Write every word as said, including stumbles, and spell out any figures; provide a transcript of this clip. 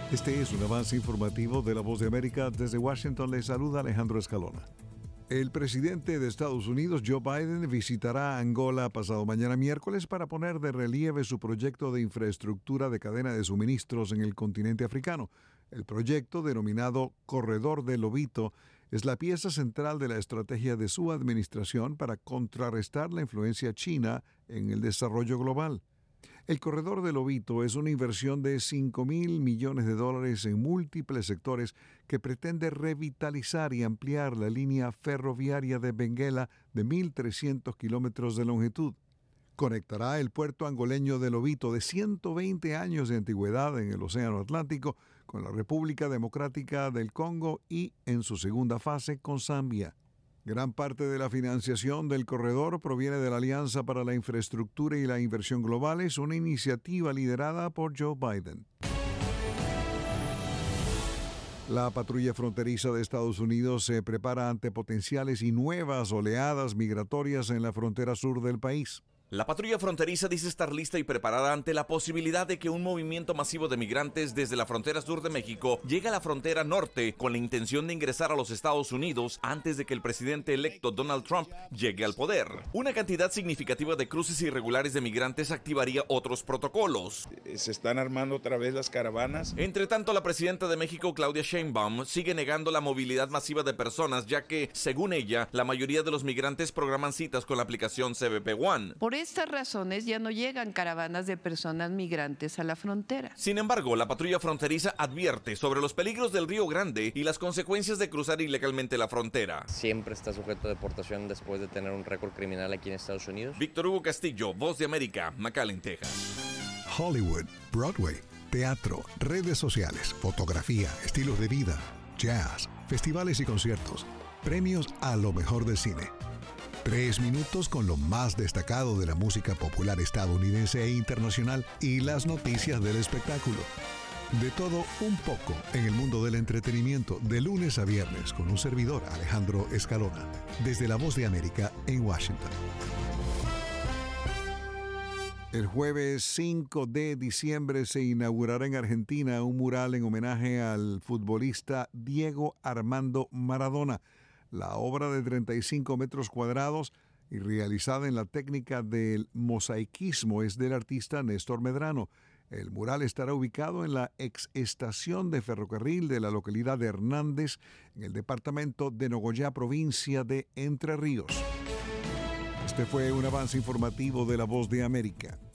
Este es un avance informativo de La Voz de América. Desde Washington le saluda Alejandro Escalona. El presidente de Estados Unidos, Joe Biden, visitará Angola pasado mañana miércoles para poner de relieve su proyecto de infraestructura de cadena de suministros en el continente africano. El proyecto, denominado Corredor del Lobito, es la pieza central de la estrategia de su administración para contrarrestar la influencia china en el desarrollo global. El Corredor del Lobito es una inversión de cinco mil millones de dólares en múltiples sectores que pretende revitalizar y ampliar la línea ferroviaria de Benguela de mil trescientos kilómetros de longitud. Conectará el puerto angoleño de Lobito de ciento veinte años de antigüedad en el Océano Atlántico con la República Democrática del Congo y, en su segunda fase, con Zambia. Gran parte de la financiación del corredor proviene de la Alianza para la Infraestructura y la Inversión Globales, una iniciativa liderada por Joe Biden. La patrulla fronteriza de Estados Unidos se prepara ante potenciales y nuevas oleadas migratorias en la frontera sur del país. La patrulla fronteriza dice estar lista y preparada ante la posibilidad de que un movimiento masivo de migrantes desde la frontera sur de México llegue a la frontera norte con la intención de ingresar a los Estados Unidos antes de que el presidente electo Donald Trump llegue al poder. Una cantidad significativa de cruces irregulares de migrantes activaría otros protocolos. Se están armando otra vez las caravanas. Entre tanto, la presidenta de México, Claudia Sheinbaum, sigue negando la movilidad masiva de personas, ya que, según ella, la mayoría de los migrantes programan citas con la aplicación C B P One. Por estas razones ya no llegan caravanas de personas migrantes a la frontera. Sin embargo, la patrulla fronteriza advierte sobre los peligros del Río Grande y las consecuencias de cruzar ilegalmente la frontera. Siempre está sujeto a deportación después de tener un récord criminal aquí en Estados Unidos. Víctor Hugo Castillo, Voz de América, McAllen, Texas. Hollywood, Broadway, teatro, redes sociales, fotografía, estilos de vida, jazz, festivales y conciertos, premios a lo mejor del cine. Tres minutos con lo más destacado de la música popular estadounidense e internacional y las noticias del espectáculo. De todo un poco en el mundo del entretenimiento, de lunes a viernes, con un servidor, Alejandro Escalona, desde La Voz de América en Washington. El jueves cinco de diciembre se inaugurará en Argentina un mural en homenaje al futbolista Diego Armando Maradona. La obra de treinta y cinco metros cuadrados y realizada en la técnica del mosaicismo es del artista Néstor Medrano. El mural estará ubicado en la ex estación de ferrocarril de la localidad de Hernández, en el departamento de Nogoyá, provincia de Entre Ríos. Este fue un avance informativo de La Voz de América.